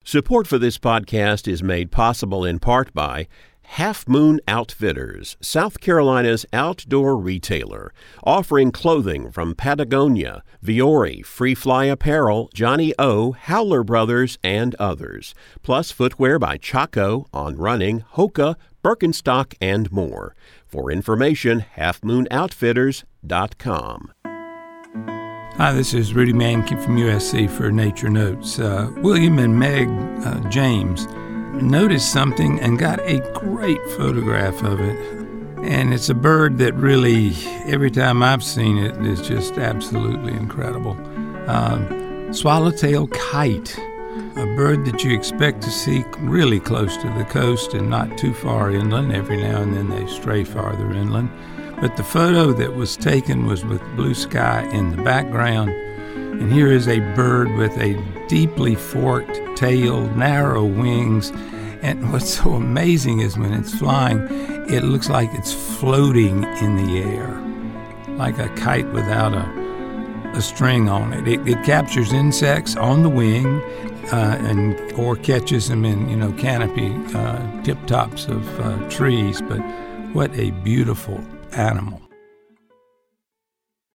Support for this podcast is made possible in part by Half Moon Outfitters, South Carolina's outdoor retailer, offering clothing from Patagonia, Viore, Free Fly Apparel, Johnny O, Howler Brothers, and others, plus footwear by Chaco, On Running, Hoka, Birkenstock, and more. For information, halfmoonoutfitters.com. Hi, this is Rudy Mankin from USC for Nature Notes. William and Meg James noticed something and got a great photograph of it. And it's a bird that really, every time I've seen it, is just absolutely incredible. Swallowtail kite, a bird that you expect to see really close to the coast and not too far inland. Every now and then they stray farther inland. But the photo that was taken was with blue sky in the background. And here is a bird with a deeply forked tail, narrow wings. And what's so amazing is when it's flying, it looks like it's floating in the air, like a kite without a string on it. It captures insects on the wing or catches them in, canopy tip tops of trees. But what a beautiful animal.